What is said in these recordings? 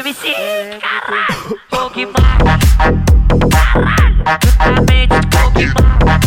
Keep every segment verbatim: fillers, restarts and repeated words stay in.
M C, caralho, Pokémon, caralho, justamente de Pokémon,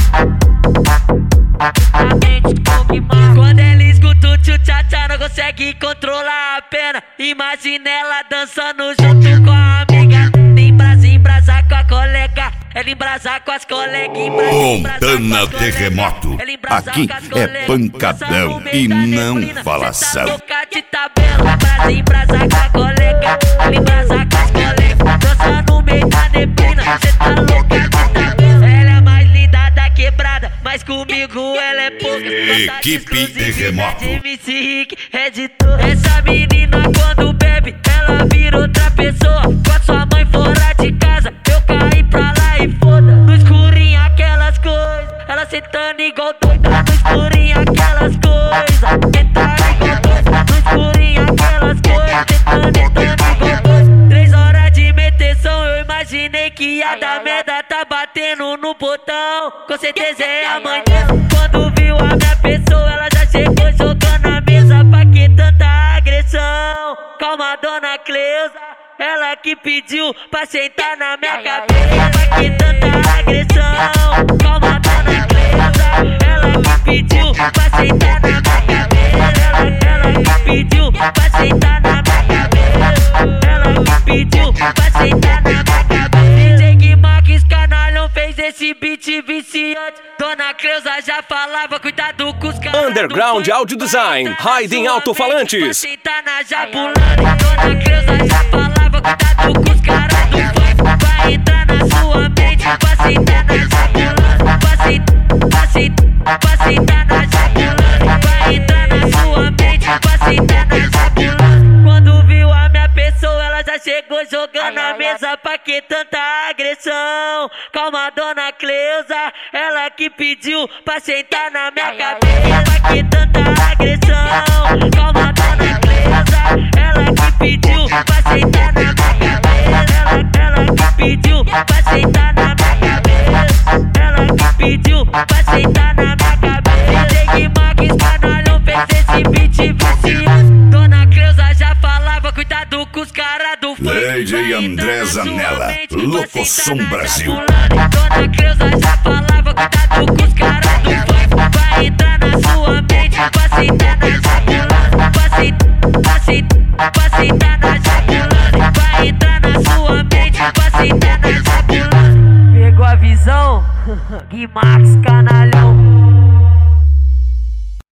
justamente de Pokémon. Quando ela escuta o tchu-tchá-tchá, não consegue controlar a pena. Imagina ela dançando junto com a amiga. Embrasa, embrasa com a colega, ela embrasa com as colegas. Montana Terremoto, aqui é pancadão e não falação. Boca de tabela, embrasa, embrasa com a colega, ela embrasa com as colegas. Dança no meio da neblina, cê tá louca de tabela. Ela é mais linda da quebrada, mas comigo ela é pouca. Equipe Terremoto. M C Rick, editor. Essa menina quando bebe, ela vira outra pessoa. Com a sua mãe fora de casa, eu caí pra lá e foda. No escurinho aquelas coisas, ela sentando igual doida. No escurinho aquelas coisas, sentando igual doida. No escurinho aquelas coisas, sentando, sentando igual doida. Três horas de meteção, eu imaginei que ia dar merda. Tá batendo no botão, com certeza é amanhã. Quando viu a minha pessoa, ela já chegou jogando a mesa. Pra que tanta agressão? Calma, dona Cleusa, ela que pediu pra sentar na minha cabeça. Pra que tanta agressão? Calma, dona Cleusa, ela que pediu pra sentar na minha cabeça. Ela, ela que pediu pra sentar na minha cabeça. Ela que pediu pra sentar na minha cabeça. D J Guimarães Canalhão fez esse beat viciante. Dona Cleusa já falava, cuidado com os caras. Underground Audio Design, Raiden Alto-Falantes. Sentar na Jabulani. Dona Cleusa já falava, cuidado com os caras do funk. Vai entrar na sua mente, vai sentar na Jabulani. Vai sentar, vai sentar, vai sentar na Jabulani. Vai entrar na sua mente, vai sentar na Jabulani. Quando viu a minha pessoa, ela já chegou jogando a mesa. Pra que tanta agressão? Calma, dona Cleusa, ela que pediu pra sentar na minha cabeça. Pra que tanta agressão? Calma, dona Cleusa, ela que pediu pra sentar na minha cabeça. Ela, ela que pediu pra sentar na minha cabeça. Ela que pediu pra sentar na minha cabeça. D J Guimarães Canalhão fez esse beat viciante. Dona Cleusa já falava, cuidado com os caras do funk. Lady André Zanella, Locosom Brasil. Dona Cleusa já falava, cuidado com os caras do funk. Vai entrar na sua mente, vai sentar na Jabulani. Vai sentar, vai sentar, vai sentar na Jabulani. Vai entrar na sua mente, vai sentar na Jabulani. Pegou a visão? Guimarães Canalhão.